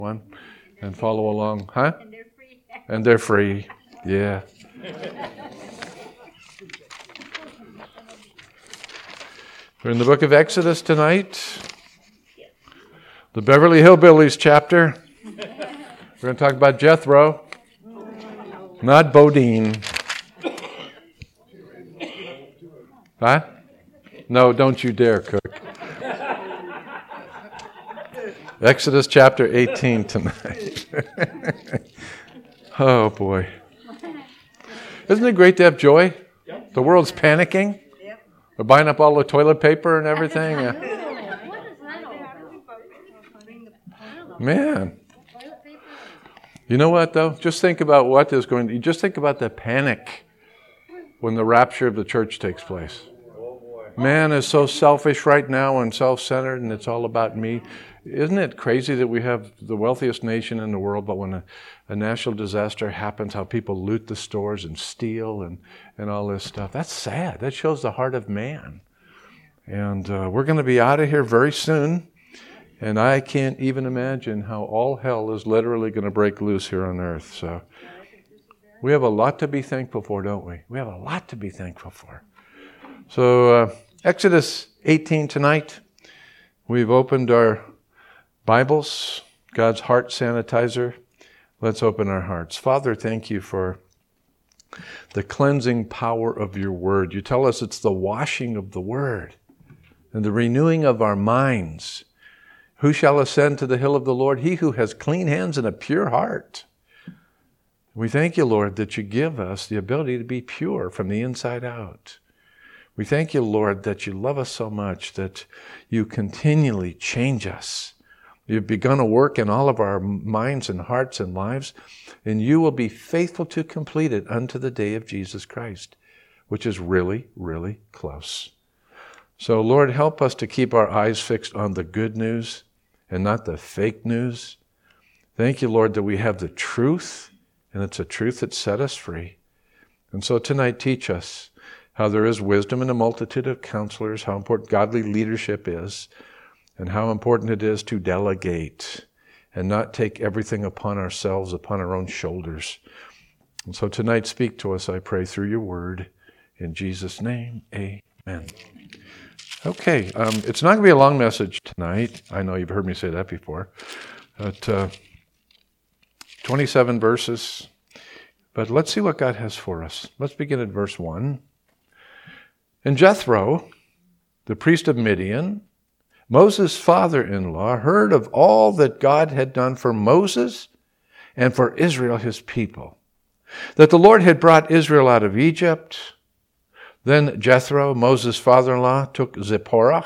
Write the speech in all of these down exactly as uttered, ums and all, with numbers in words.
one and follow along. Huh? And they're free. And they're free. Yeah. We're in the book of Exodus tonight. The Beverly Hillbillies chapter. We're going to talk about Jethro, not Bodine. Huh? No, don't you dare, Cook. Exodus chapter eighteen tonight. Oh, boy. Isn't it great to have joy? The world's panicking. They're buying up all the toilet paper and everything. Man. You know what, though? Just think about what is going to... Just think about the panic when the rapture of the church takes place. Man is so selfish right now and self-centered, and it's all about me. Isn't it crazy that we have the wealthiest nation in the world, but when a, a national disaster happens, how people loot the stores and steal and, and all this stuff? That's sad. That shows the heart of man. And uh, we're going to be out of here very soon, and I can't even imagine how all hell is literally going to break loose here on earth. So we have a lot to be thankful for, don't we? We have a lot to be thankful for. So uh, Exodus eighteen tonight. We've opened our Bibles, God's heart sanitizer. Let's open our hearts. Father, thank you for the cleansing power of your word. You tell us it's the washing of the word and the renewing of our minds. Who shall ascend to the hill of the Lord? He who has clean hands and a pure heart. We thank you, Lord, that you give us the ability to be pure from the inside out. We thank you, Lord, that you love us so much that you continually change us. You've begun a work in all of our minds and hearts and lives, and you will be faithful to complete it unto the day of Jesus Christ, which is really, really close. So, Lord, help us to keep our eyes fixed on the good news and not the fake news. Thank you, Lord, that we have the truth, and it's a truth that set us free. And so tonight, teach us how there is wisdom in a multitude of counselors, how important godly leadership is, and how important it is to delegate and not take everything upon ourselves, upon our own shoulders. And so tonight, speak to us, I pray, through your word. In Jesus' name, amen. Okay, um, it's not going to be a long message tonight. I know you've heard me say that before. But uh, twenty-seven verses. But let's see what God has for us. Let's begin at verse one. And Jethro, the priest of Midian, Moses' father-in-law, heard of all that God had done for Moses and for Israel, his people, that the Lord had brought Israel out of Egypt. Then Jethro, Moses' father-in-law, took Zipporah,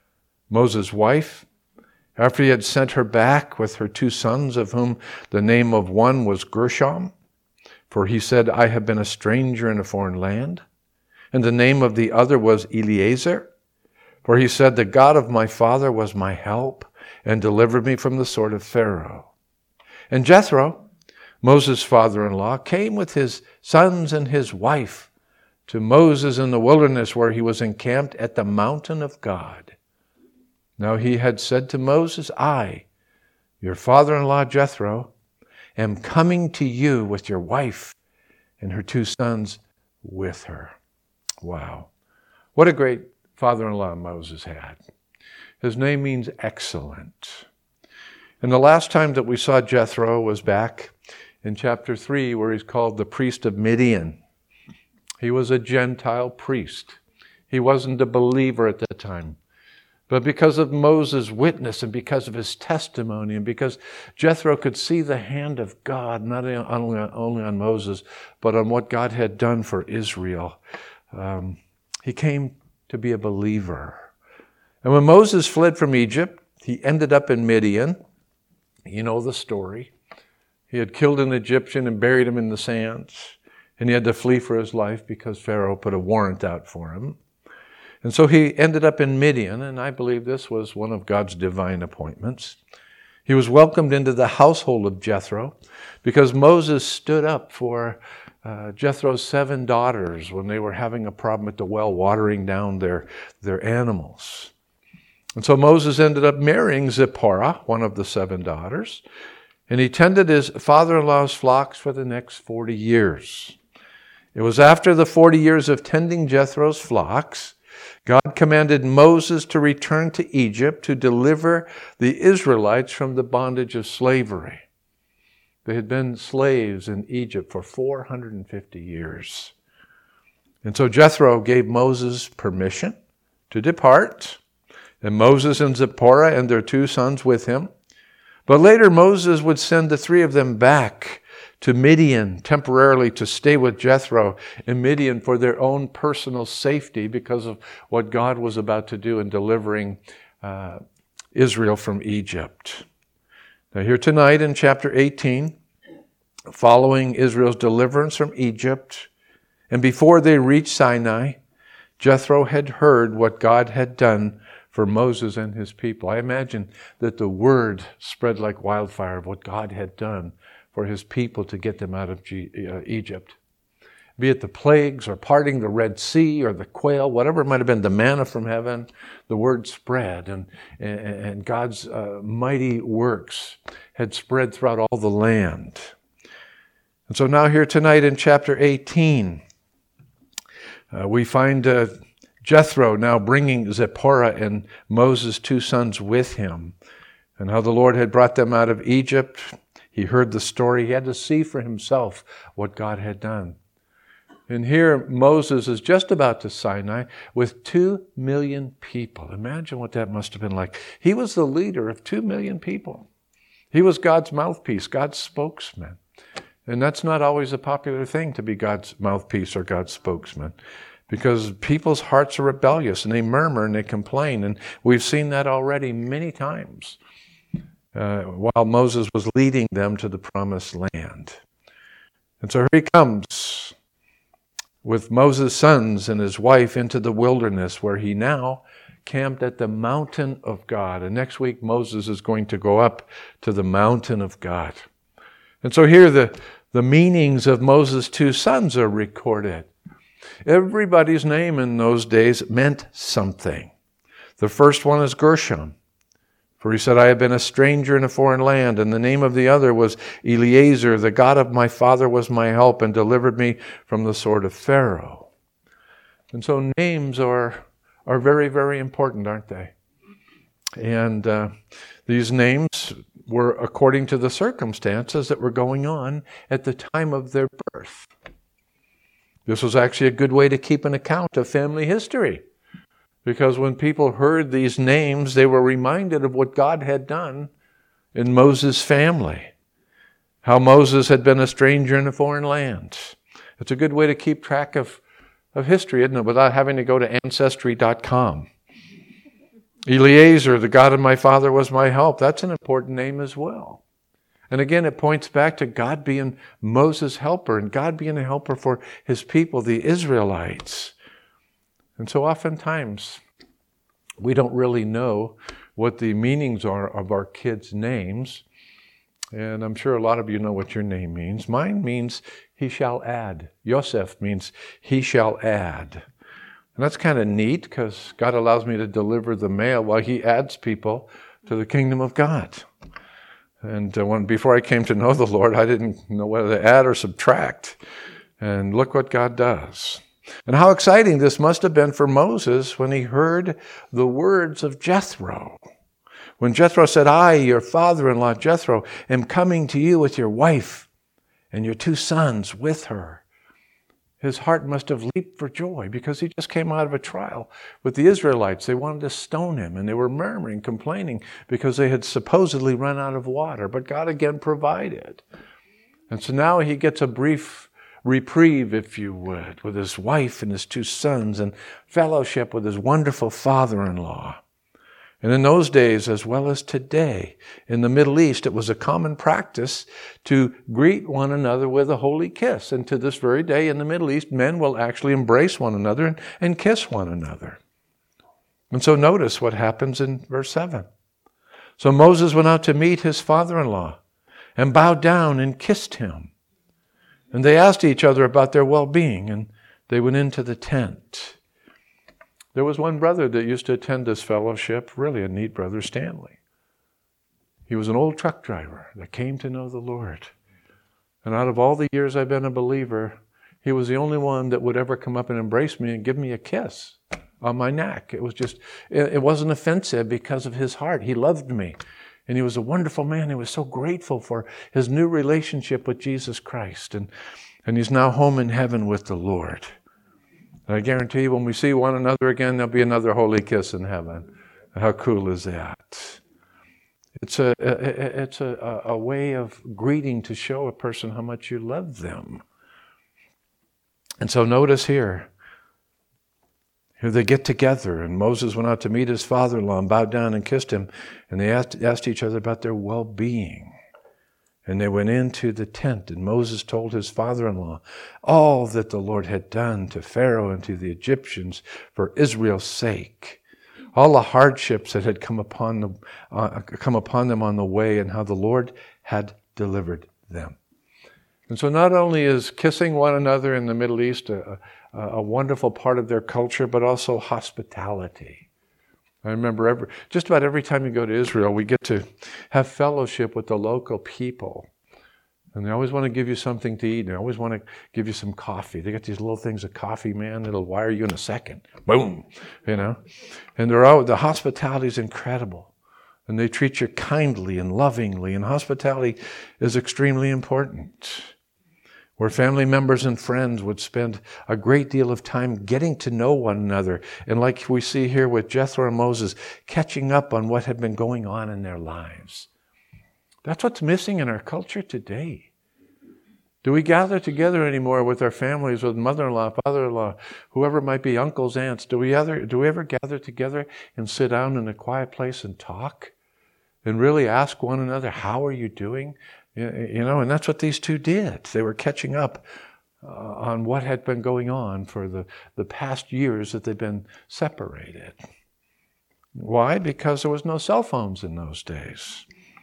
Moses' wife, after he had sent her back with her two sons, of whom the name of one was Gershom, for he said, I have been a stranger in a foreign land. And the name of the other was Eliezer, for he said, the God of my father was my help and delivered me from the sword of Pharaoh. And Jethro, Moses' father-in-law, came with his sons and his wife to Moses in the wilderness, where he was encamped at the mountain of God. Now he had said to Moses, I, your father-in-law Jethro, am coming to you with your wife and her two sons with her. Wow. What a great father-in-law Moses had. His name means excellent. And the last time that we saw Jethro was back in chapter three, where he's called the priest of Midian. He was a Gentile priest. He wasn't a believer at that time. But because of Moses' witness and because of his testimony and because Jethro could see the hand of God, not only on, only on Moses, but on what God had done for Israel, um, he came to be a believer. And when Moses fled from Egypt, he ended up in Midian. You know the story. He had killed an Egyptian and buried him in the sands. And he had to flee for his life because Pharaoh put a warrant out for him. And so he ended up in Midian, and I believe this was one of God's divine appointments. He was welcomed into the household of Jethro because Moses stood up for uh, Jethro's seven daughters when they were having a problem at the well, watering down their, their animals. And so Moses ended up marrying Zipporah, one of the seven daughters. And he tended his father-in-law's flocks for the next forty years. It was after the forty years of tending Jethro's flocks, God commanded Moses to return to Egypt to deliver the Israelites from the bondage of slavery. They had been slaves in Egypt for four hundred fifty years. And so Jethro gave Moses permission to depart, and Moses and Zipporah and their two sons with him. But later Moses would send the three of them back to Midian temporarily to stay with Jethro in Midian for their own personal safety because of what God was about to do in delivering uh, Israel from Egypt. Now here tonight in chapter eighteen, following Israel's deliverance from Egypt, and before they reached Sinai, Jethro had heard what God had done for Moses and his people. I imagine that the word spread like wildfire of what God had done for his people to get them out of G- uh, Egypt. Be it the plagues or parting the Red Sea or the quail, whatever it might have been, the manna from heaven, the word spread, and, and, and God's uh, mighty works had spread throughout all the land. And so now here tonight in chapter eighteen, uh, we find uh, Jethro now bringing Zipporah and Moses' two sons with him, and how the Lord had brought them out of Egypt. He heard the story. He had to see for himself what God had done. And here Moses is just about to Sinai with two million people. Imagine what that must have been like. He was the leader of two million people. He was God's mouthpiece, God's spokesman. And that's not always a popular thing, to be God's mouthpiece or God's spokesman, because people's hearts are rebellious and they murmur and they complain. And we've seen that already many times uh, while Moses was leading them to the promised land. And so here he comes with Moses' sons and his wife into the wilderness, where he now camped at the mountain of God. And next week Moses is going to go up to the mountain of God. And so here the, the meanings of Moses' two sons are recorded. Everybody's name in those days meant something. The first one is Gershom, for he said, I have been a stranger in a foreign land. And the name of the other was Eliezer. The God of my father was my help and delivered me from the sword of Pharaoh. And so names are, are very, very important, aren't they? And uh, these names were according to the circumstances that were going on at the time of their birth. This was actually a good way to keep an account of family history, because when people heard these names, they were reminded of what God had done in Moses' family, how Moses had been a stranger in a foreign land. It's a good way to keep track of, of history, isn't it, without having to go to ancestry dot com. Eliezer, the God of my father was my help. That's an important name as well. And again, it points back to God being Moses' helper and God being a helper for his people, the Israelites. And so oftentimes, we don't really know what the meanings are of our kids' names. And I'm sure a lot of you know what your name means. Mine means he shall add. Yosef means he shall add. And that's kind of neat, because God allows me to deliver the mail while he adds people to the kingdom of God. And uh, when before I came to know the Lord, I didn't know whether to add or subtract. And look what God does. And how exciting this must have been for Moses when he heard the words of Jethro. When Jethro said, I, your father-in-law Jethro, am coming to you with your wife and your two sons with her. His heart must have leaped for joy, because he just came out of a trial with the Israelites. They wanted to stone him, and they were murmuring, complaining, because they had supposedly run out of water. But God again provided. And so now he gets a brief reprieve, if you would, with his wife and his two sons, and fellowship with his wonderful father-in-law. And in those days, as well as today, in the Middle East, it was a common practice to greet one another with a holy kiss. And to this very day in the Middle East, men will actually embrace one another and, and kiss one another. And so notice what happens in verse seven. So Moses went out to meet his father-in-law and bowed down and kissed him. And they asked each other about their well-being, and they went into the tent. There was one brother that used to attend this fellowship, really a neat brother, Stanley. He was an old truck driver that came to know the Lord. And out of all the years I've been a believer, he was the only one that would ever come up and embrace me and give me a kiss on my neck. It was just, it wasn't offensive because of his heart. He loved me. And he was a wonderful man. He was so grateful for his new relationship with Jesus Christ. And, and he's now home in heaven with the Lord. And I guarantee you, when we see one another again, there'll be another holy kiss in heaven. How cool is that? It's a, it's a, a way of greeting to show a person how much you love them. And so notice here, here they get together, and Moses went out to meet his father-in-law and bowed down and kissed him, and they asked, asked each other about their well-being. And they went into the tent, and Moses told his father-in-law all that the Lord had done to Pharaoh and to the Egyptians for Israel's sake. All the hardships that had come upon them, uh, come upon them on the way, and how the Lord had delivered them. And so not only is kissing one another in the Middle East a, a, a wonderful part of their culture, but also hospitality. I remember every, just about every time you go to Israel, we get to have fellowship with the local people. And they always want to give you something to eat. And they always want to give you some coffee. They got these little things of coffee, man, that'll wire you in a second. Boom, you know. And they're all, the hospitality is incredible. And they treat you kindly and lovingly. And hospitality is extremely important. Where family members and friends would spend a great deal of time getting to know one another. And like we see here with Jethro and Moses, catching up on what had been going on in their lives. That's what's missing in our culture today. Do we gather together anymore with our families, with mother-in-law, father-in-law, whoever it might be, uncles, aunts? Do we ever, do we ever gather together and sit down in a quiet place and talk? And really ask one another, how are you doing? You know, and that's what these two did. They were catching up uh, on what had been going on for the, the past years that they've been separated. Why? Because there was no cell phones in those days.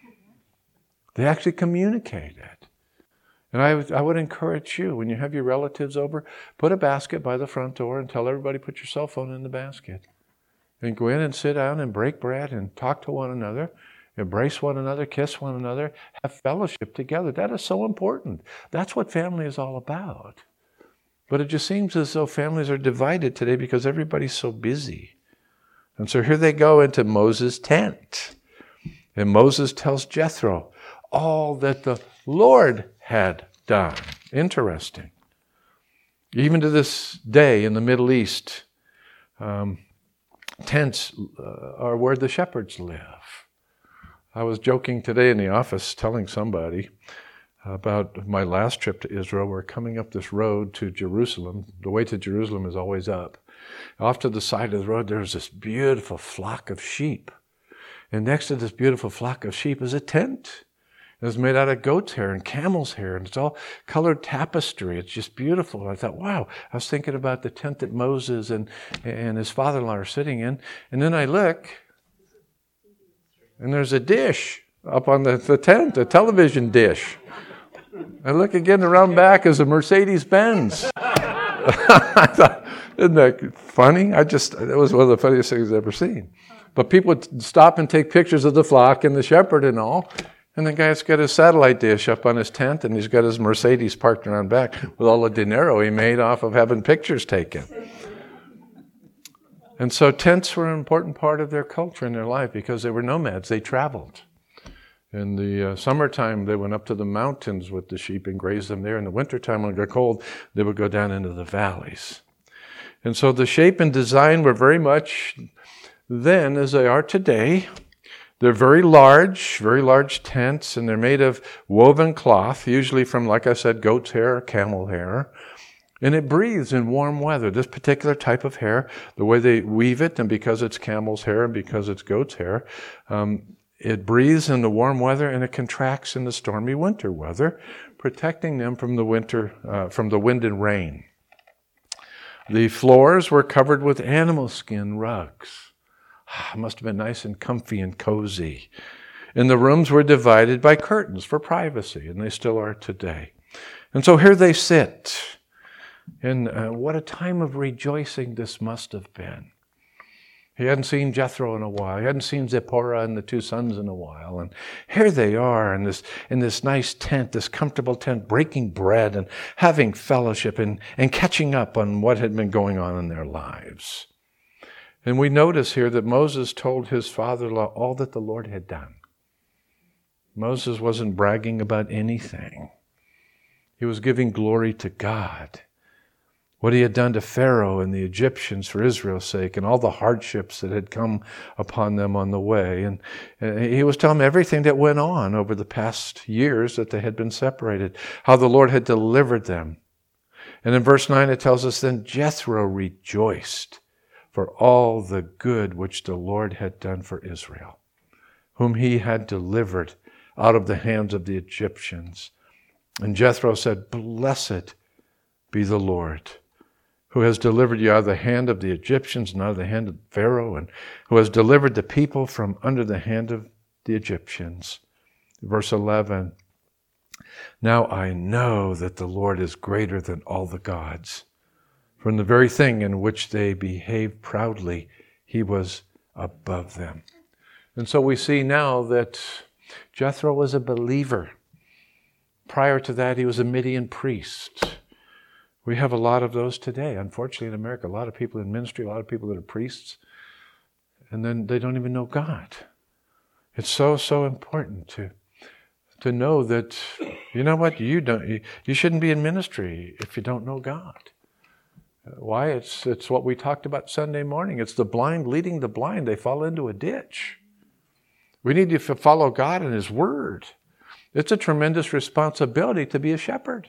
They actually communicated. And I would, I would encourage you, when you have your relatives over, put a basket by the front door and tell everybody put your cell phone in the basket. And go in and sit down and break bread and talk to one another, embrace one another, kiss one another, have fellowship together. That is so important. That's what family is all about. But it just seems as though families are divided today because everybody's so busy. And so here they go into Moses' tent. And Moses tells Jethro all that the Lord had done. Interesting. Even to this day in the Middle East, um, tents uh, are where the shepherds live. I was joking today in the office telling somebody about my last trip to Israel. We're coming up this road to Jerusalem. The way to Jerusalem is always up. Off to the side of the road, there's this beautiful flock of sheep. And next to this beautiful flock of sheep is a tent. It's made out of goat's hair and camel's hair, and it's all colored tapestry. It's just beautiful. And I thought, wow, I was thinking about the tent that Moses and, and his father-in-law are sitting in. And then I look, and there's a dish up on the, the tent, a television dish. I look again, around back is a Mercedes-Benz. I thought, isn't that funny? I just, it was one of the funniest things I've ever seen. But people would stop and take pictures of the flock and the shepherd and all. And the guy's got his satellite dish up on his tent, and he's got his Mercedes parked around back with all the dinero he made off of having pictures taken. And so tents were an important part of their culture and their life because they were nomads. They traveled. In the uh, summertime, they went up to the mountains with the sheep and grazed them there. In the wintertime, when it got cold, they would go down into the valleys. And so the shape and design were very much then as they are today. They're very large, very large tents, and they're made of woven cloth, usually from, like I said, goat's hair or camel hair. And it breathes in warm weather. This particular type of hair, the way they weave it, and because it's camel's hair and because it's goat's hair, um, it breathes in the warm weather and it contracts in the stormy winter weather, protecting them from the winter, uh, from the wind and rain. The floors were covered with animal skin rugs. It must have been nice and comfy and cozy. And the rooms were divided by curtains for privacy, and they still are today. And so here they sit. And uh, what a time of rejoicing this must have been. He hadn't seen Jethro in a while. He hadn't seen Zipporah and the two sons in a while. And here they are in this in this nice tent, this comfortable tent, breaking bread and having fellowship and, and catching up on what had been going on in their lives. And we notice here that Moses told his father-in-law all that the Lord had done. Moses wasn't bragging about anything. He was giving glory to God. What he had done to Pharaoh and the Egyptians for Israel's sake, and all the hardships that had come upon them on the way. And, and he was telling them everything that went on over the past years that they had been separated, how the Lord had delivered them. And in verse nine it tells us, then Jethro rejoiced for all the good which the Lord had done for Israel, whom he had delivered out of the hands of the Egyptians. And Jethro said, blessed be the Lord, who has delivered you out of the hand of the Egyptians and out of the hand of Pharaoh, and who has delivered the people from under the hand of the Egyptians. Verse eleven, now I know that the Lord is greater than all the gods. From the very thing in which they behaved proudly, he was above them. And so we see now that Jethro was a believer. Prior to that, he was a Midian priest. We have a lot of those today. Unfortunately, in America, a lot of people in ministry, a lot of people that are priests, and then they don't even know God. It's so, so important to to know that, you know what, you don't, you, you shouldn't be in ministry if you don't know God. Why? It's it's what we talked about Sunday morning. It's the blind leading the blind. They fall into a ditch. We need to follow God and His Word. It's a tremendous responsibility to be a shepherd.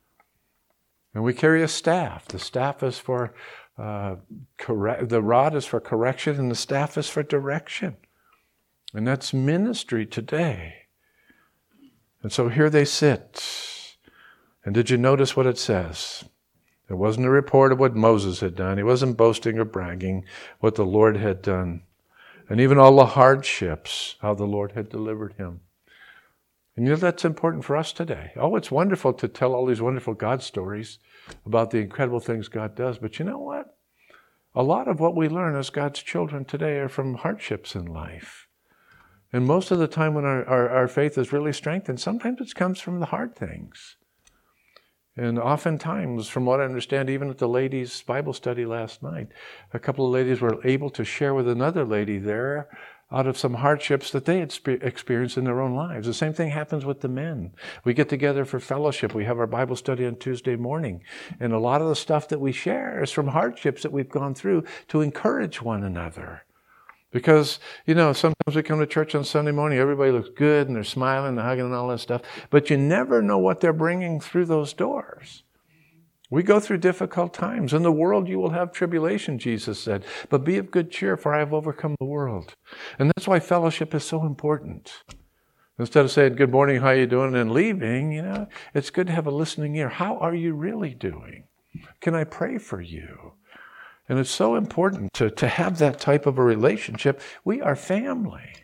And we carry a staff. The staff is for, uh, correct. the rod is for correction, and the staff is for direction. And that's ministry today. And so here they sit. And did you notice what it says? It wasn't a report of what Moses had done. He wasn't boasting or bragging what the Lord had done. And even all the hardships, how the Lord had delivered him. And you know, that's important for us today. Oh, it's wonderful to tell all these wonderful God stories about the incredible things God does. But you know what? A lot of what we learn as God's children today are from hardships in life. And most of the time when our, our, our faith is really strengthened, sometimes it comes from the hard things. And oftentimes, from what I understand, even at the ladies' Bible study last night, a couple of ladies were able to share with another lady there out of some hardships that they had spe- experienced in their own lives. The same thing happens with the men. We get together for fellowship. We have our Bible study on Tuesday morning. And a lot of the stuff that we share is from hardships that we've gone through to encourage one another. Because, you know, sometimes we come to church on Sunday morning, everybody looks good and they're smiling and hugging and all that stuff, but you never know what they're bringing through those doors. We go through difficult times. In the world you will have tribulation, Jesus said, but be of good cheer, for I have overcome the world. And that's why fellowship is so important. Instead of saying, good morning, how are you doing, and leaving, you know, it's good to have a listening ear. How are you really doing? Can I pray for you? And it's so important to, to have that type of a relationship. We are family.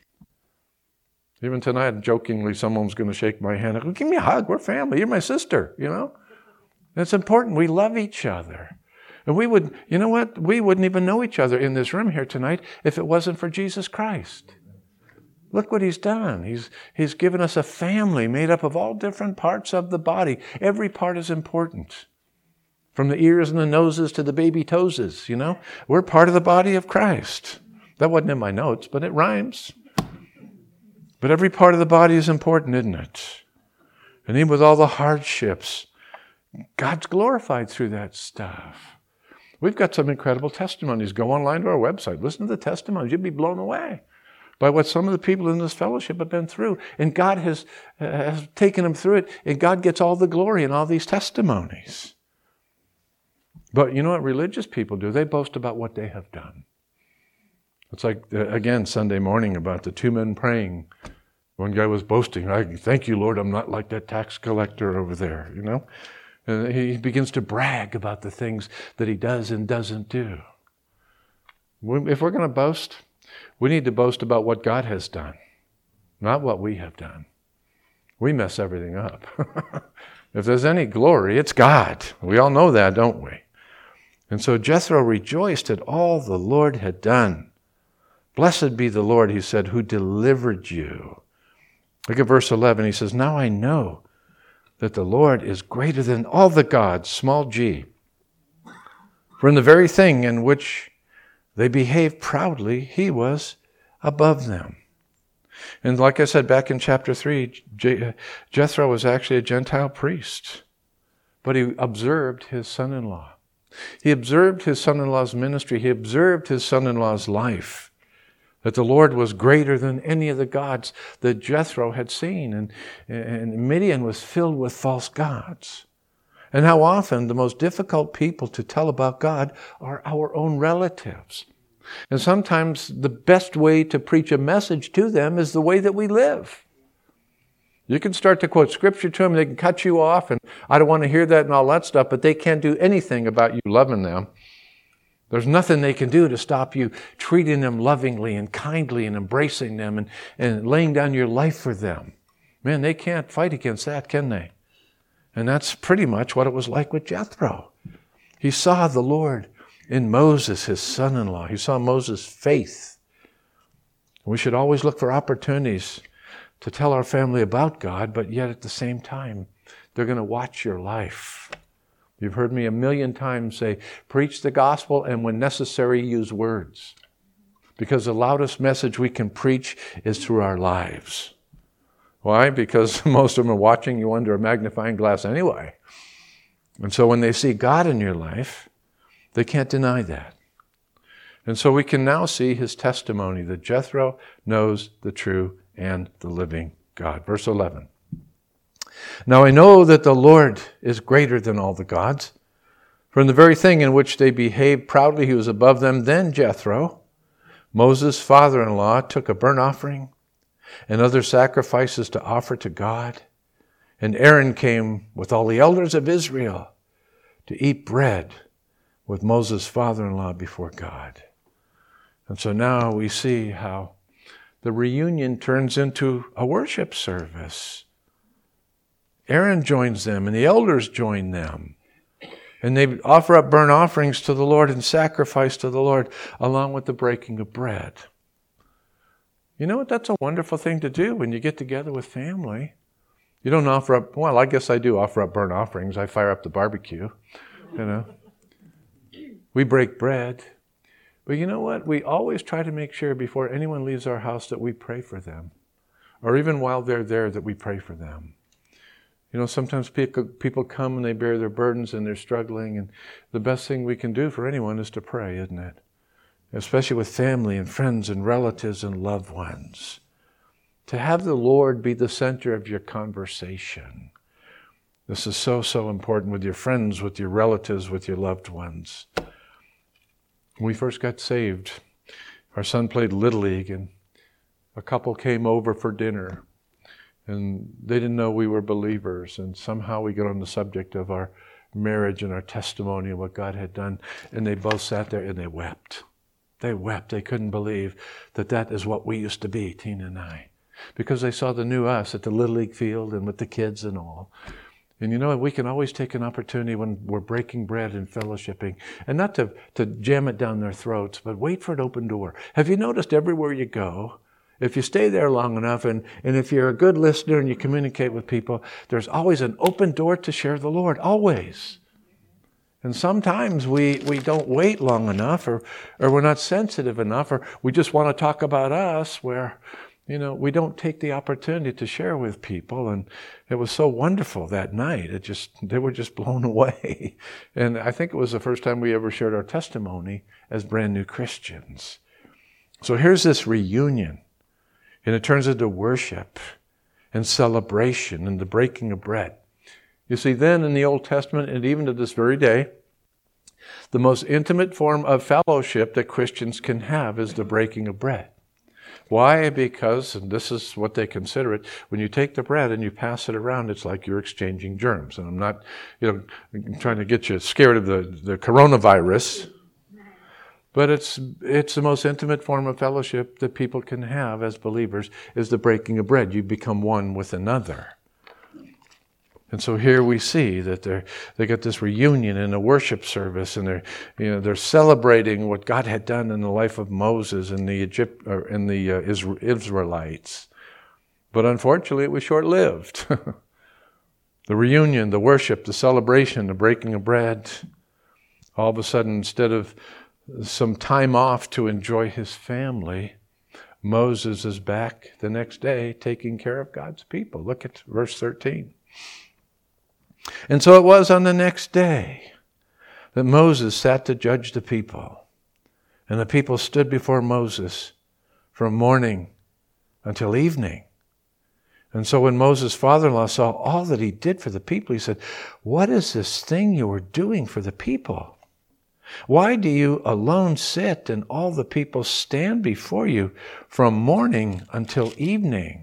Even tonight, jokingly, someone was going to shake my hand. I go, give me a hug. We're family. You're my sister, you know. It's important. We love each other. And we would, you know what? We wouldn't even know each other in this room here tonight if it wasn't for Jesus Christ. Look what He's done. He's, he's given us a family made up of all different parts of the body. Every part is important. From the ears and the noses to the baby toeses, you know. We're part of the body of Christ. That wasn't in my notes, but it rhymes. But every part of the body is important, isn't it? And even with all the hardships, God's glorified through that stuff. We've got some incredible testimonies. Go online to our website. Listen to the testimonies. You'll be blown away by what some of the people in this fellowship have been through. And God has, uh, has taken them through it. And God gets all the glory in all these testimonies. But you know what religious people do? They boast about what they have done. It's like, uh, again, Sunday morning about the two men praying. One guy was boasting, I thank you, Lord, I'm not like that tax collector over there, you know. And he begins to brag about the things that he does and doesn't do. If we're going to boast, we need to boast about what God has done, not what we have done. We mess everything up. If there's any glory, it's God. We all know that, don't we? And so Jethro rejoiced at all the Lord had done. Blessed be the Lord, he said, who delivered you. Look at verse eleven. He says, now I know that the Lord is greater than all the gods, small g. For in the very thing in which they behaved proudly, he was above them. And like I said back in chapter three, Jethro was actually a Gentile priest, but he observed his son-in-law. He observed his son-in-law's ministry. He observed his son-in-law's life, that the Lord was greater than any of the gods that Jethro had seen. And, and Midian was filled with false gods. And how often the most difficult people to tell about God are our own relatives. And sometimes the best way to preach a message to them is the way that we live. You can start to quote scripture to them, they can cut you off, and I don't want to hear that and all that stuff, but they can't do anything about you loving them. There's nothing they can do to stop you treating them lovingly and kindly and embracing them and, and laying down your life for them. Man, they can't fight against that, can they? And that's pretty much what it was like with Jethro. He saw the Lord in Moses, his son-in-law. He saw Moses' faith. We should always look for opportunities to tell our family about God, but yet at the same time, they're going to watch your life. You've heard me a million times say, preach the gospel and when necessary, use words. Because the loudest message we can preach is through our lives. Why? Because most of them are watching you under a magnifying glass anyway. And so when they see God in your life, they can't deny that. And so we can now see his testimony that Jethro knows the true and the living God. Verse eleven. Now I know that the Lord is greater than all the gods. For in the very thing in which they behaved proudly, he was above them. Then Jethro, Moses' father-in-law, took a burnt offering and other sacrifices to offer to God. And Aaron came with all the elders of Israel to eat bread with Moses' father-in-law before God. And so now we see how the reunion turns into a worship service. Aaron joins them and the elders join them. And they offer up burnt offerings to the Lord and sacrifice to the Lord along with the breaking of bread. You know what? That's a wonderful thing to do when you get together with family. You don't offer up, well, I guess I do offer up burnt offerings. I fire up the barbecue, you know. We break bread. But you know what? We always try to make sure before anyone leaves our house that we pray for them. Or even while they're there that we pray for them. You know, sometimes people come and they bear their burdens and they're struggling. And the best thing we can do for anyone is to pray, isn't it? Especially with family and friends and relatives and loved ones. To have the Lord be the center of your conversation. This is so, so important with your friends, with your relatives, with your loved ones. When we first got saved, our son played Little League and a couple came over for dinner and they didn't know we were believers, and somehow we got on the subject of our marriage and our testimony and what God had done, and they both sat there and they wept. They wept. They couldn't believe that that is what we used to be, Tina and I, because they saw the new us at the Little League field and with the kids and all. And you know, we can always take an opportunity when we're breaking bread and fellowshipping, and not to, to jam it down their throats, but wait for an open door. Have you noticed everywhere you go, if you stay there long enough, and, and if you're a good listener and you communicate with people, there's always an open door to share the Lord, always. And sometimes we, we don't wait long enough, or, or we're not sensitive enough, or we just want to talk about us, where, you know, we don't take the opportunity to share with people. And it was so wonderful that night. It just, they were just blown away. And I think it was the first time we ever shared our testimony as brand new Christians. So here's this reunion. And it turns into worship and celebration and the breaking of bread. You see, then in the Old Testament, and even to this very day, the most intimate form of fellowship that Christians can have is the breaking of bread. Why? Because, and this is what they consider it, when you take the bread and you pass it around, it's like you're exchanging germs. And I'm not, you know, trying to get you scared of the, the coronavirus, but it's it's the most intimate form of fellowship that people can have as believers is the breaking of bread. You become one with another. And so here we see that they're they got this reunion in a worship service, and they're you know they're celebrating what God had done in the life of Moses and the Egypt or in the uh, Israelites. But unfortunately, it was short-lived. The reunion, the worship, the celebration, the breaking of bread. All of a sudden, instead of some time off to enjoy his family, Moses is back the next day taking care of God's people. Look at verse thirteen. And so it was on the next day that Moses sat to judge the people. And the people stood before Moses from morning until evening. And so when Moses' father-in-law saw all that he did for the people, he said, "What is this thing you are doing for the people? Why do you alone sit and all the people stand before you from morning until evening?"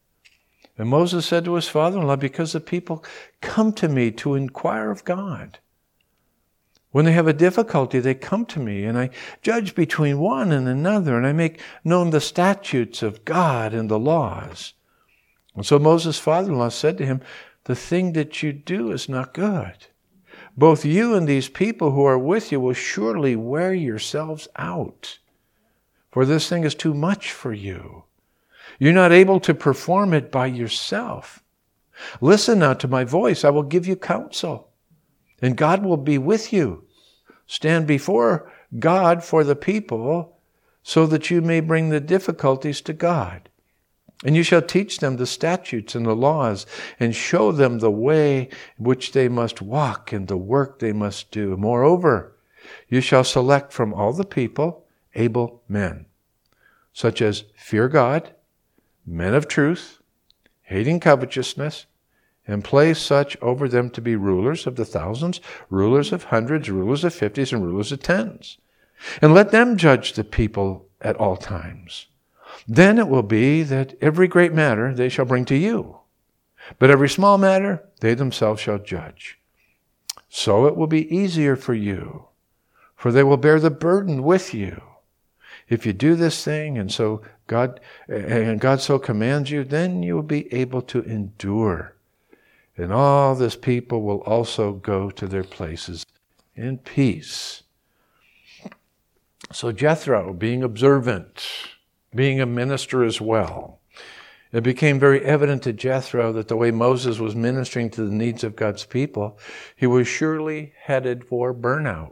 And Moses said to his father-in-law, "Because the people come to me to inquire of God. When they have a difficulty, they come to me, and I judge between one and another, and I make known the statutes of God and the laws." And so Moses' father-in-law said to him, "The thing that you do is not good. Both you and these people who are with you will surely wear yourselves out, for this thing is too much for you. You're not able to perform it by yourself. Listen now to my voice. I will give you counsel, and God will be with you. Stand before God for the people, so that you may bring the difficulties to God. And you shall teach them the statutes and the laws, and show them the way which they must walk and the work they must do. Moreover, you shall select from all the people able men, such as fear God, men of truth, hating covetousness, and place such over them to be rulers of the thousands, rulers of hundreds, rulers of fifties, and rulers of tens. And let them judge the people at all times. Then it will be that every great matter they shall bring to you, but every small matter they themselves shall judge. So it will be easier for you, for they will bear the burden with you. If you do this thing, and so God and God so commands you, then you will be able to endure. And all this people will also go to their places in peace." So Jethro, being observant, being a minister as well, it became very evident to Jethro that the way Moses was ministering to the needs of God's people, he was surely headed for burnout.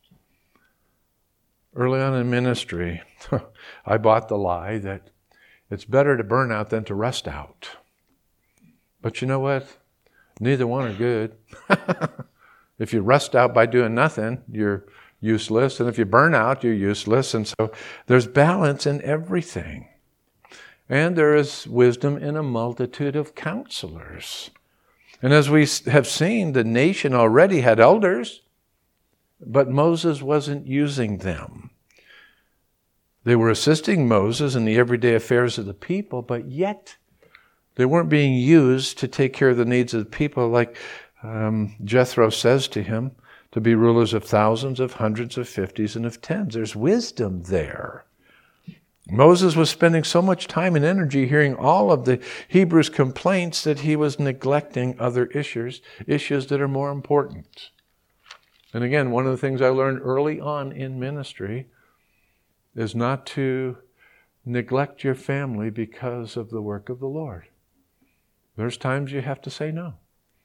Early on in ministry, I bought the lie that it's better to burn out than to rust out. But you know what? Neither one are good. If you rust out by doing nothing, you're useless. And if you burn out, you're useless. And so there's balance in everything. And there is wisdom in a multitude of counselors. And as we have seen, the nation already had elders, but Moses wasn't using them. They were assisting Moses in the everyday affairs of the people, but yet they weren't being used to take care of the needs of the people, like um, Jethro says to him, to be rulers of thousands, of hundreds, of fifties, and of tens. There's wisdom there. Moses was spending so much time and energy hearing all of the Hebrews' complaints that he was neglecting other issues, issues that are more important. And again, one of the things I learned early on in ministry is not to neglect your family because of the work of the Lord. There's times you have to say no.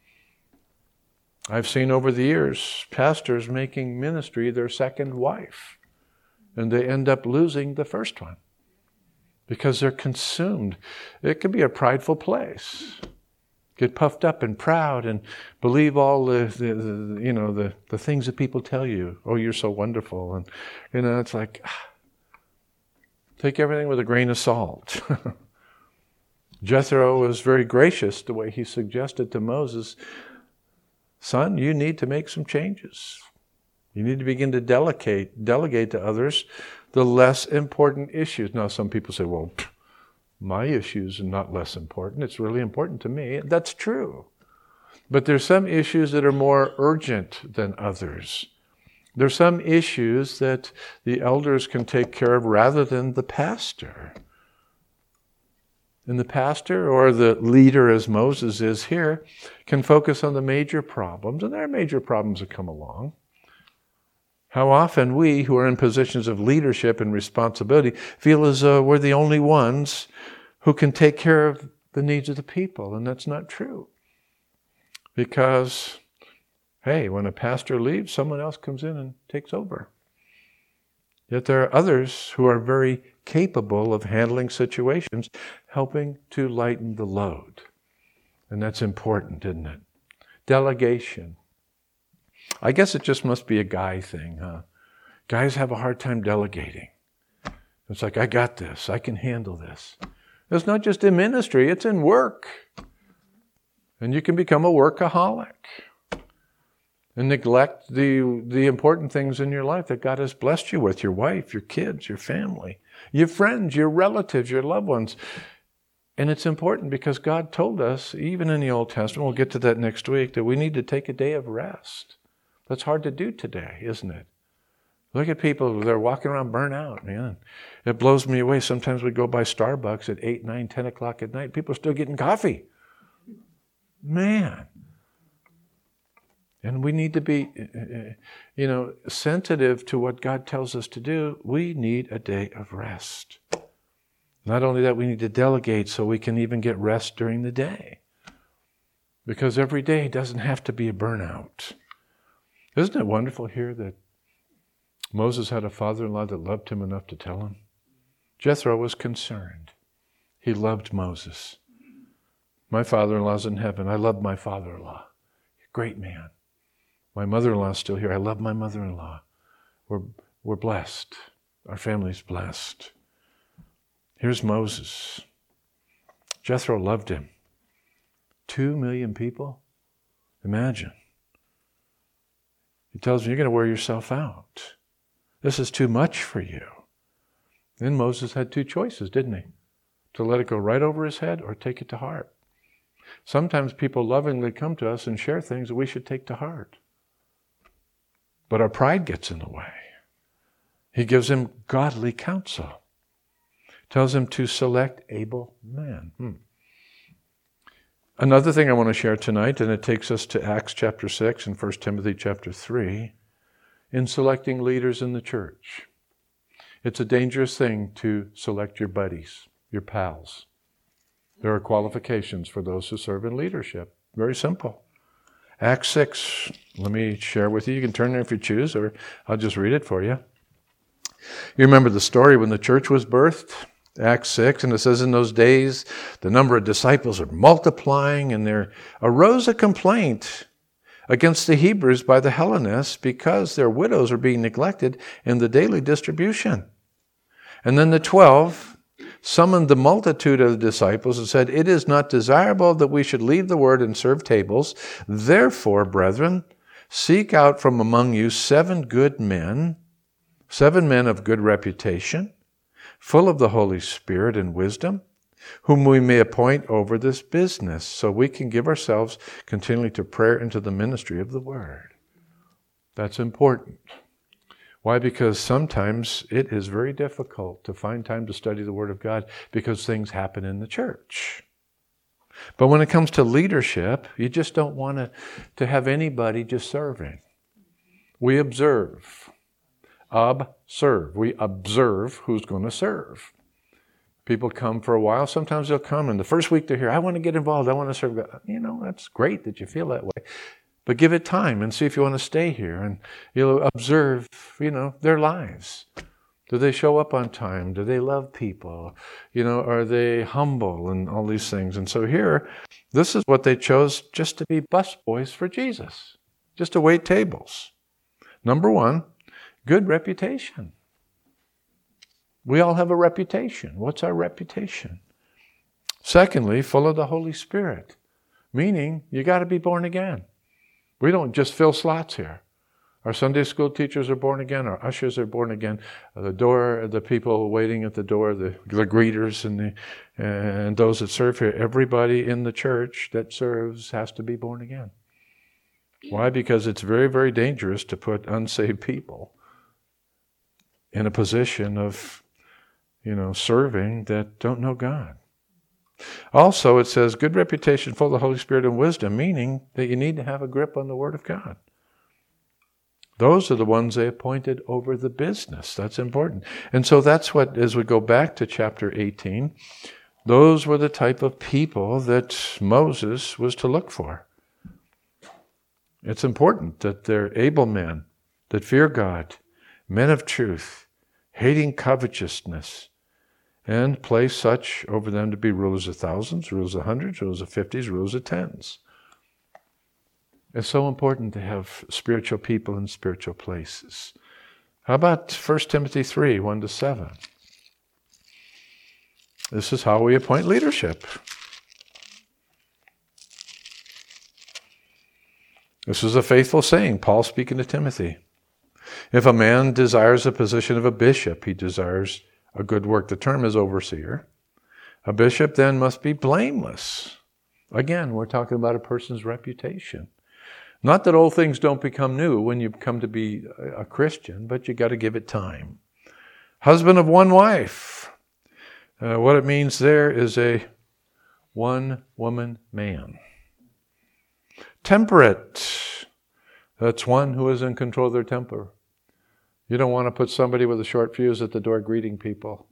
I've seen over the years pastors making ministry their second wife, and they end up losing the first one because they're consumed. It can be a prideful place. Get puffed up and proud and believe all the, the, the you know the, the things that people tell you. Oh, you're so wonderful, and you know it's like ah, take everything with a grain of salt. Jethro was very gracious the way he suggested to Moses, "Son, you need to make some changes. You need to begin to delegate, delegate to others the less important issues." Now, some people say, "Well, my issues are not less important. It's really important to me." That's true. But there's some issues that are more urgent than others. There's some issues that the elders can take care of rather than the pastor. And the pastor, or the leader as Moses is here, can focus on the major problems, and there are major problems that come along. How often we, who are in positions of leadership and responsibility, feel as though we're the only ones who can take care of the needs of the people, and that's not true. Because, hey, when a pastor leaves, someone else comes in and takes over. Yet there are others who are very capable of handling situations, helping to lighten the load. And that's important, isn't it? Delegation. I guess it just must be a guy thing, huh? Guys have a hard time delegating. It's like, I got this. I can handle this. It's not just in ministry, it's in work. And you can become a workaholic and neglect the, the important things in your life that God has blessed you with, your wife, your kids, your family, your friends, your relatives, your loved ones. And it's important because God told us, even in the Old Testament, we'll get to that next week, that we need to take a day of rest. That's hard to do today, isn't it? Look at people, they're walking around burnt out, man. It blows me away. Sometimes we go by Starbucks at eight, nine, ten o'clock at night. People are still getting coffee. Man. And we need to be, you know, sensitive to what God tells us to do. We need a day of rest. Not only that, we need to delegate so we can even get rest during the day. Because every day doesn't have to be a burnout. Isn't it wonderful here that Moses had a father-in-law that loved him enough to tell him? Jethro was concerned. He loved Moses. My father-in-law's in heaven. I love my father-in-law. Great man. My mother-in-law's still here. I love my mother-in-law. We're, we're blessed. Our family's blessed. Here's Moses. Jethro loved him. Two million people? Imagine. He tells him, you're going to wear yourself out. This is too much for you. Then Moses had two choices, didn't he? To let it go right over his head or take it to heart. Sometimes people lovingly come to us and share things that we should take to heart. But our pride gets in the way. He gives him godly counsel. Tells him to select able men. Hmm. Another thing I want to share tonight, and it takes us to Acts chapter six and First Timothy chapter three, in selecting leaders in the church. It's a dangerous thing to select your buddies, your pals. There are qualifications for those who serve in leadership. Very simple. Acts six, let me share with you. You can turn there if you choose, or I'll just read it for you. You remember the story when the church was birthed? Acts six, and it says, in those days, the number of disciples are multiplying, and there arose a complaint against the Hebrews by the Hellenists because their widows are being neglected in the daily distribution. And then the twelve summoned the multitude of the disciples and said, it is not desirable that we should leave the word and serve tables. Therefore, brethren, seek out from among you seven good men, seven men of good reputation, full of the Holy Spirit and wisdom, whom we may appoint over this business, so we can give ourselves continually to prayer and to the ministry of the Word. That's important. Why? Because sometimes it is very difficult to find time to study the Word of God because things happen in the church. But when it comes to leadership, you just don't want to, to have anybody just serving. We observe. Observe. We observe who's going to serve. People come for a while. Sometimes they'll come, and the first week they're here, I want to get involved. I want to serve God. You know, that's great that you feel that way. But give it time and see if you want to stay here. And you'll observe, you know, their lives. Do they show up on time? Do they love people? You know, are they humble and all these things? And so here, this is what they chose, just to be busboys for Jesus. Just to wait tables. Number one, good reputation. We all have a reputation. What's our reputation? Secondly, full of the Holy Spirit. Meaning, you got to be born again. We don't just fill slots here. Our Sunday school teachers are born again. Our ushers are born again. The door, the people waiting at the door, the, the greeters and, the, and those that serve here, everybody in the church that serves has to be born again. Why? Because it's very, very dangerous to put unsaved people in a position of, you know, serving that don't know God. Also, it says, good reputation, full of the Holy Spirit and wisdom, meaning that you need to have a grip on the Word of God. Those are the ones they appointed over the business. That's important. And so that's what, as we go back to chapter eighteen, those were the type of people that Moses was to look for. It's important that they're able men, that fear God, men of truth, hating covetousness, and place such over them to be rulers of thousands, rulers of hundreds, rulers of fifties, rulers of tens. It's so important to have spiritual people in spiritual places. How about First Timothy three, one to seven? This is how we appoint leadership. This is a faithful saying, Paul speaking to Timothy. If a man desires a position of a bishop, he desires a good work. The term is overseer. A bishop then must be blameless. Again, we're talking about a person's reputation. Not that old things don't become new when you come to be a Christian, but you got to give it time. Husband of one wife. Uh, what it means there is a one-woman man. Temperate. That's one who is in control of their temper. You don't want to put somebody with a short fuse at the door greeting people.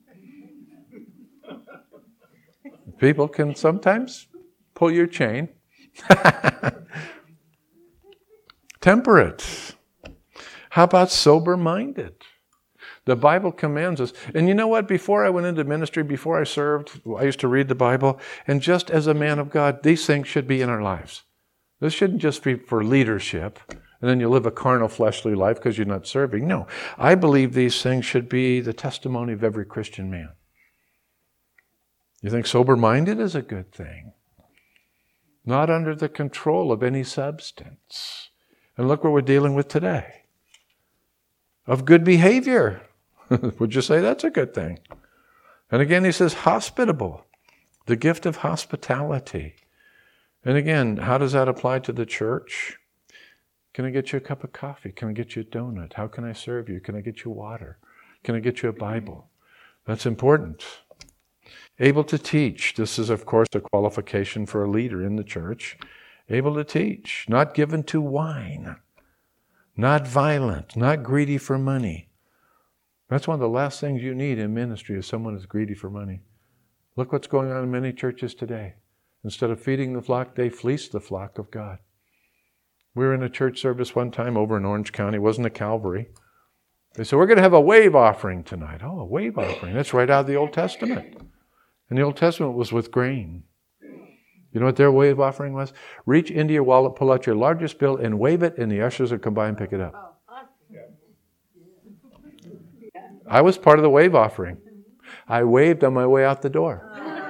People can sometimes pull your chain. Temperate. How about sober-minded? The Bible commands us. And you know what? Before I went into ministry, before I served, I used to read the Bible. And just as a man of God, these things should be in our lives. This shouldn't just be for leadership, and then you live a carnal, fleshly life because you're not serving. No, I believe these things should be the testimony of every Christian man. You think sober-minded is a good thing? Not under the control of any substance. And look what we're dealing with today. Of good behavior. Would you say that's a good thing? And again, he says hospitable. The gift of hospitality. And again, how does that apply to the church? Can I get you a cup of coffee? Can I get you a donut? How can I serve you? Can I get you water? Can I get you a Bible? That's important. Able to teach. This is, of course, a qualification for a leader in the church. Able to teach. Not given to wine. Not violent. Not greedy for money. That's one of the last things you need in ministry is someone who's greedy for money. Look what's going on in many churches today. Instead of feeding the flock, they fleece the flock of God. We were in a church service one time over in Orange County. It wasn't a Calvary. They said, we're going to have a wave offering tonight. Oh, a wave offering. That's right out of the Old Testament. And the Old Testament was with grain. You know what their wave offering was? Reach into your wallet, pull out your largest bill, and wave it, and the ushers will come by and pick it up. I was part of the wave offering. I waved on my way out the door.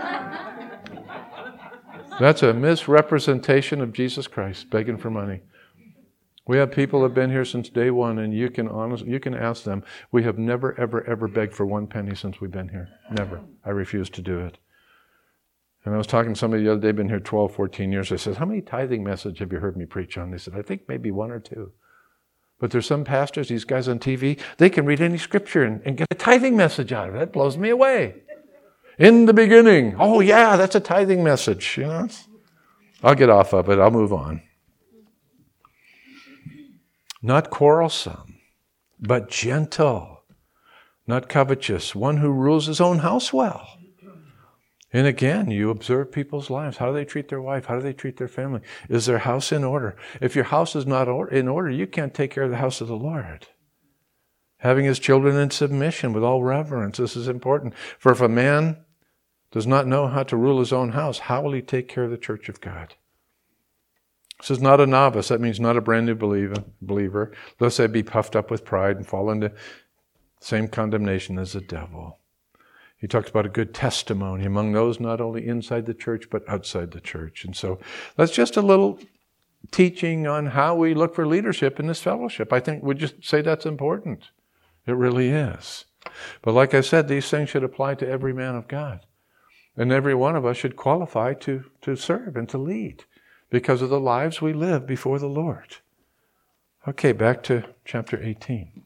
That's a misrepresentation of Jesus Christ, begging for money. We have people who have been here since day one, and you can honestly, you can ask them. We have never, ever, ever begged for one penny since we've been here. Never. I refuse to do it. And I was talking to somebody the other day, been here twelve, fourteen years. I said, how many tithing messages have you heard me preach on? They said, I think maybe one or two. But there's some pastors, these guys on T V, they can read any scripture and, and get a tithing message out of it. That blows me away. In the beginning. Oh, yeah, that's a tithing message. You know, I'll get off of it. I'll move on. Not quarrelsome, but gentle. Not covetous. One who rules his own house well. And again, you observe people's lives. How do they treat their wife? How do they treat their family? Is their house in order? If your house is not in order, you can't take care of the house of the Lord. Having his children in submission with all reverence. This is important. For if a man does not know how to rule his own house, how will he take care of the church of God? This is not a novice. That means not a brand new believer. believer. Lest they be puffed up with pride and fall into the same condemnation as the devil. He talked about a good testimony among those not only inside the church, but outside the church. And so that's just a little teaching on how we look for leadership in this fellowship. I think we'd just say that's important. It really is. But like I said, these things should apply to every man of God. And every one of us should qualify to, to serve and to lead because of the lives we live before the Lord. Okay, back to chapter eighteen.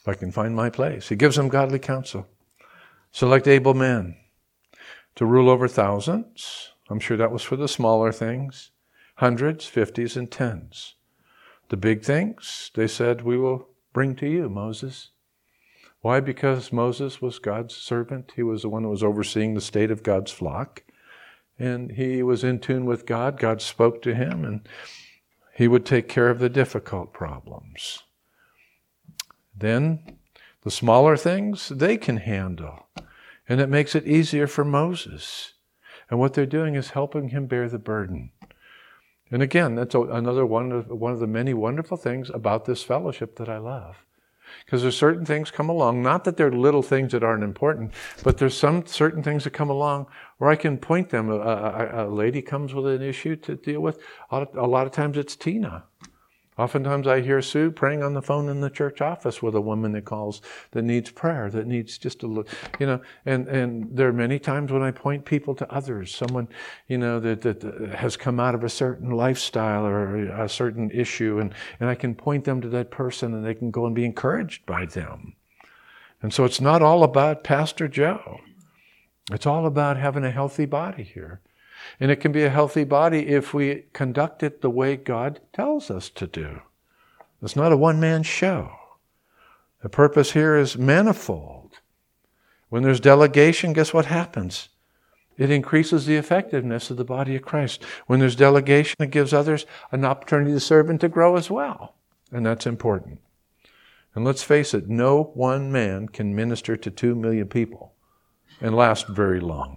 if I can find my place. He gives them godly counsel. Select able men to rule over thousands. I'm sure that was for the smaller things. Hundreds, fifties, and tens. The big things, they said, we will bring to you, Moses. Why? Because Moses was God's servant. He was the one who was overseeing the state of God's flock. And he was in tune with God. God spoke to him, and he would take care of the difficult problems. Then, the smaller things, they can handle. And it makes it easier for Moses. And what they're doing is helping him bear the burden. And again, that's another one of, one of the many wonderful things about this fellowship that I love. Because there's certain things come along, not that they're little things that aren't important, but there's some certain things that come along where I can point them. A, a, a lady comes with an issue to deal with. A lot of times it's Tina. Oftentimes I hear Sue praying on the phone in the church office with a woman that calls that needs prayer, that needs just a little, you know, and, and there are many times when I point people to others, someone, you know, that, that has come out of a certain lifestyle or a certain issue, and, and I can point them to that person and they can go and be encouraged by them. And so it's not all about Pastor Joe. It's all about having a healthy body here. And it can be a healthy body if we conduct it the way God tells us to do. It's not a one-man show. The purpose here is manifold. When there's delegation, guess what happens? It increases the effectiveness of the body of Christ. When there's delegation, it gives others an opportunity to serve and to grow as well. And that's important. And let's face it, no one man can minister to two million people and last very long.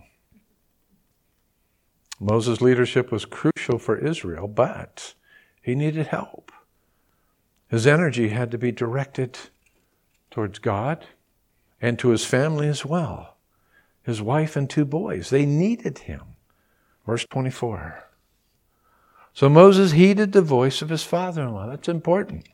Moses' leadership was crucial for Israel, but he needed help. His energy had to be directed towards God and to his family as well. His wife and two boys, they needed him. Verse twenty-four. So Moses heeded the voice of his father-in-law. That's important.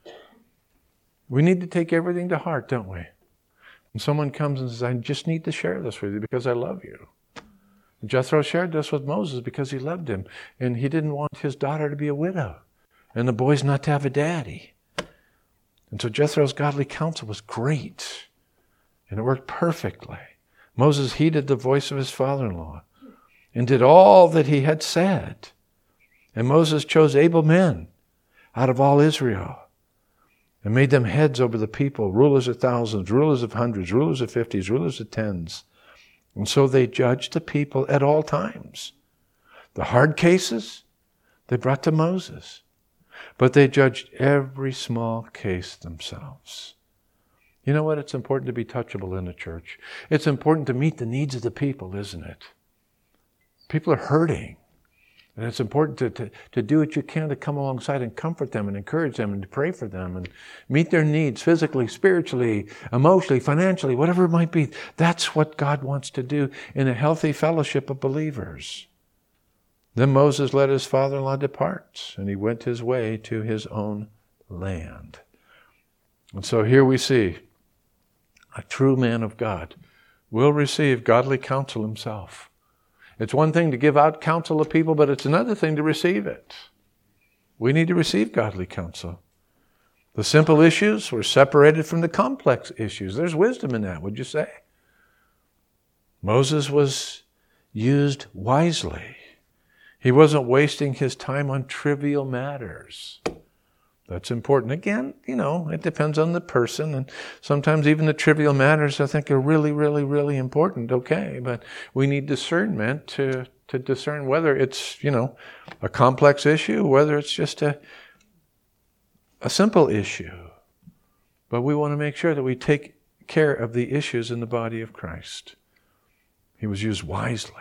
We need to take everything to heart, don't we? When someone comes and says, I just need to share this with you because I love you. Jethro shared this with Moses because he loved him. And he didn't want his daughter to be a widow. And the boys not to have a daddy. And so Jethro's godly counsel was great. And it worked perfectly. Moses heeded the voice of his father-in-law and did all that he had said. And Moses chose able men out of all Israel and made them heads over the people, rulers of thousands, rulers of hundreds, rulers of fifties, rulers of tens. And so they judged the people at all times. The hard cases, they brought to Moses. But they judged every small case themselves. You know what? It's important to be touchable in a church. It's important to meet the needs of the people, isn't it? People are hurting. And it's important to, to, to do what you can to come alongside and comfort them and encourage them and to pray for them and meet their needs physically, spiritually, emotionally, financially, whatever it might be. That's what God wants to do in a healthy fellowship of believers. Then Moses let his father-in-law depart, and he went his way to his own land. And so here we see a true man of God will receive godly counsel himself. It's one thing to give out counsel to people, but it's another thing to receive it. We need to receive godly counsel. The simple issues were separated from the complex issues. There's wisdom in that, would you say? Moses was used wisely. He wasn't wasting his time on trivial matters. That's important. Again, you know, it depends on the person. And sometimes even the trivial matters I think are really, really, really important. Okay, but we need discernment to, to discern whether it's, you know, a complex issue, whether it's just a, a simple issue. But we want to make sure that we take care of the issues in the body of Christ. He was used wisely.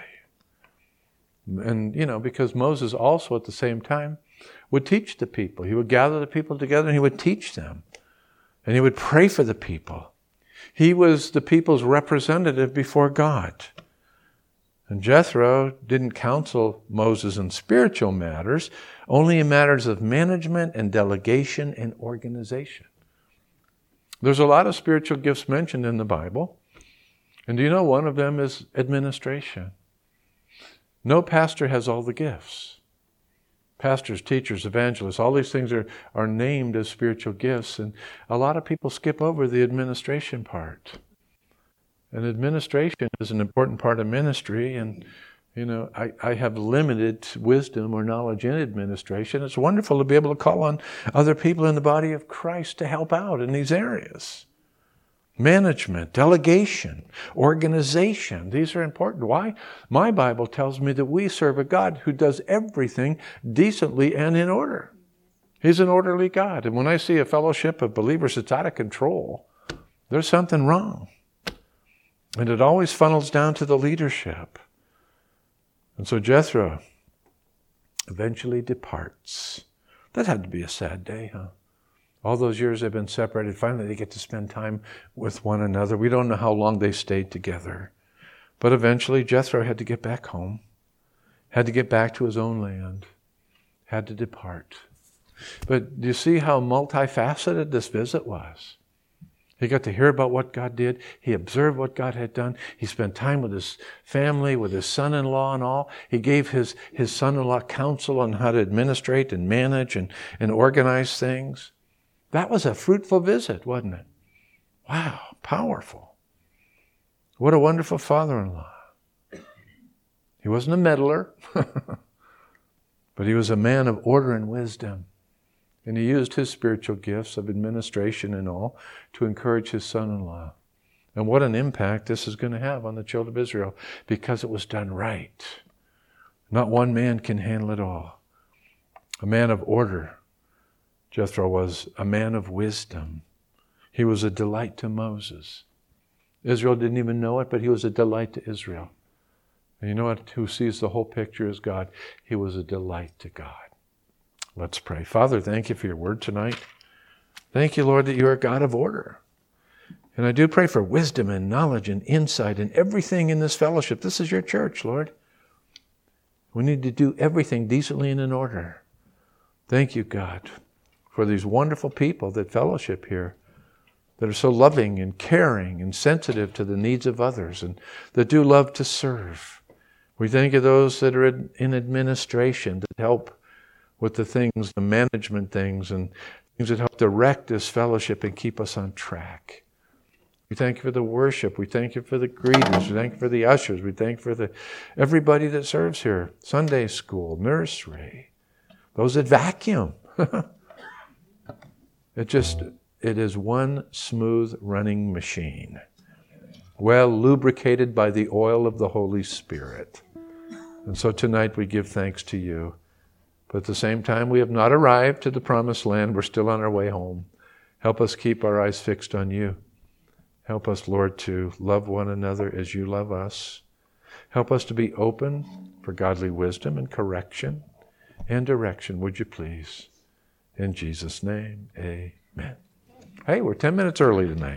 And, you know, because Moses also at the same time would teach the people. He would gather the people together and he would teach them. And he would pray for the people. He was the people's representative before God. And Jethro didn't counsel Moses in spiritual matters, only in matters of management and delegation and organization. There's a lot of spiritual gifts mentioned in the Bible. And do you know one of them is administration? No pastor has all the gifts. Pastors, teachers, evangelists, all these things are, are named as spiritual gifts. And a lot of people skip over the administration part. And administration is an important part of ministry. And, you know, I, I have limited wisdom or knowledge in administration. It's wonderful to be able to call on other people in the body of Christ to help out in these areas. Management, delegation, organization. These are important. Why? My Bible tells me that we serve a God who does everything decently and in order. He's an orderly God. And when I see a fellowship of believers that's out of control, there's something wrong. And it always funnels down to the leadership. And so Jethro eventually departs. That had to be a sad day, huh? All those years they've been separated. Finally, they get to spend time with one another. We don't know how long they stayed together. But eventually, Jethro had to get back home, had to get back to his own land, had to depart. But do you see how multifaceted this visit was? He got to hear about what God did. He observed what God had done. He spent time with his family, with his son-in-law and all. He gave his, his son-in-law counsel on how to administrate and manage and, and organize things. That was a fruitful visit, wasn't it? Wow, powerful. What a wonderful father-in-law. He wasn't a meddler, but he was a man of order and wisdom. And he used his spiritual gifts of administration and all to encourage his son-in-law. And what an impact this is going to have on the children of Israel because it was done right. Not one man can handle it all. A man of order. Jethro was a man of wisdom. He was a delight to Moses. Israel didn't even know it, but he was a delight to Israel. And you know what? Who sees the whole picture as God? He was a delight to God. Let's pray. Father, thank you for your word tonight. Thank you, Lord, that you are a God of order. And I do pray for wisdom and knowledge and insight and everything in this fellowship. This is your church, Lord. We need to do everything decently and in order. Thank you, God, for these wonderful people that fellowship here, that are so loving and caring and sensitive to the needs of others and that do love to serve. We thank you those that are in administration that help with the things, the management things, and things that help direct this fellowship and keep us on track. We thank you for the worship. We thank you for the greeters. We thank you for the ushers. We thank you for the everybody that serves here. Sunday school, nursery, those that vacuum. It just, it is one smooth running machine, well lubricated by the oil of the Holy Spirit. And so tonight we give thanks to you. But at the same time, we have not arrived to the promised land. We're still on our way home. Help us keep our eyes fixed on you. Help us, Lord, to love one another as you love us. Help us to be open for godly wisdom and correction and direction, would you please? In Jesus' name, amen. Hey, we're ten minutes early tonight.